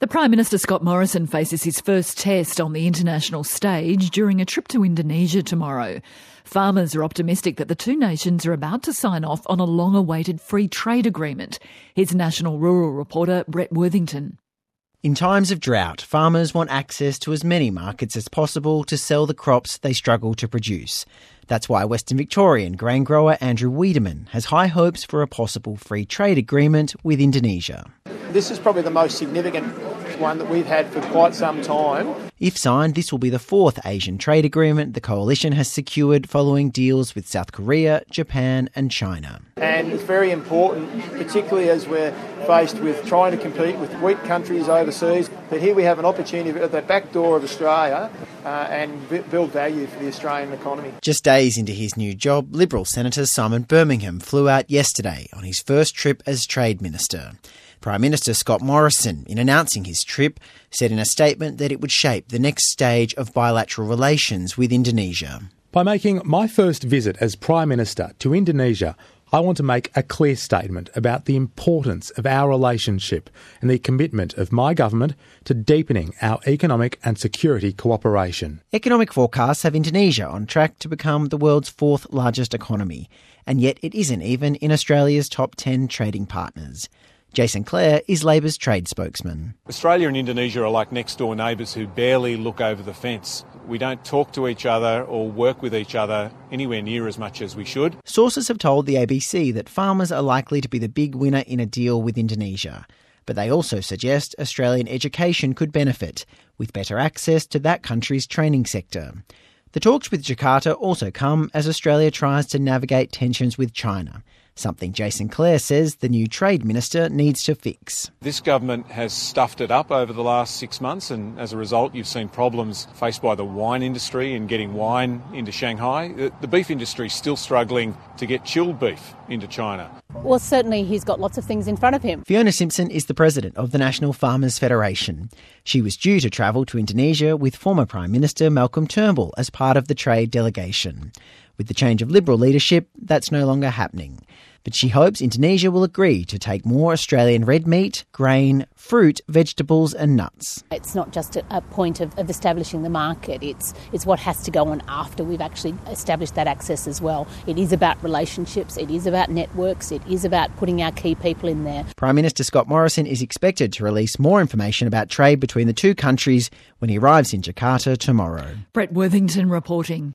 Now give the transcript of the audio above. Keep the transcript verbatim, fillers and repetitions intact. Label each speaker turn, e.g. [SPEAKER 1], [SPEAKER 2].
[SPEAKER 1] Prime Minister Scott Morrison faces his first test on the international stage during a trip to Indonesia tomorrow. Farmers are optimistic that the two nations are about to sign off on a long-awaited free trade agreement. Here's National Rural reporter Brett Worthington.
[SPEAKER 2] In times of drought, farmers want access to as many markets as possible to sell the crops they struggle to produce. That's why Western Victorian grain grower Andrew Wiedemann has high hopes for a possible free trade agreement with Indonesia.
[SPEAKER 3] This is probably the most significant one that we've had for quite some time.
[SPEAKER 2] If signed, this will be the fourth Asian trade agreement the coalition has secured following deals with South Korea, Japan and China.
[SPEAKER 3] And it's very important, particularly as we're faced with trying to compete with weak countries overseas, that here we have an opportunity at the back door of Australia uh, and b- build value for the Australian economy.
[SPEAKER 2] Just days into his new job, Liberal Senator Simon Birmingham flew out yesterday on his first trip as Trade Minister. Prime Minister Scott Morrison, in announcing his trip, said in a statement that it would shape the next stage of bilateral relations with Indonesia.
[SPEAKER 4] By making my first visit as Prime Minister to Indonesia, I want to make a clear statement about the importance of our relationship and the commitment of my government to deepening our economic and security cooperation.
[SPEAKER 2] Economic forecasts have Indonesia on track to become the world's fourth largest economy, and yet it isn't even in Australia's top ten trading partners. Jason Clare is Labor's trade spokesman.
[SPEAKER 5] Australia and Indonesia are like next-door neighbours who barely look over the fence. We don't talk to each other or work with each other anywhere near as much as we should.
[SPEAKER 2] Sources have told the A B C that farmers are likely to be the big winner in a deal with Indonesia. But they also suggest Australian education could benefit, with better access to that country's training sector. The talks with Jakarta also come as Australia tries to navigate tensions with China, something Jason Clare says the new Trade Minister needs to fix.
[SPEAKER 5] This government has stuffed it up over the last six months and as a result you've seen problems faced by the wine industry in getting wine into Shanghai. The beef industry is still struggling to get chilled beef into China.
[SPEAKER 6] Well, certainly he's got lots of things in front of him.
[SPEAKER 2] Fiona Simpson is the president of the National Farmers Federation. She was due to travel to Indonesia with former Prime Minister Malcolm Turnbull as part of the trade delegation. With the change of Liberal leadership, that's no longer happening. But she hopes Indonesia will agree to take more Australian red meat, grain, fruit, vegetables and nuts.
[SPEAKER 6] It's not just a, a point of, of establishing the market, it's, it's what has to go on after we've actually established that access as well. It is about relationships, it is about networks, it is about putting our key people in there.
[SPEAKER 2] Prime Minister Scott Morrison is expected to release more information about trade between the two countries when he arrives in Jakarta tomorrow.
[SPEAKER 1] Brett Worthington reporting.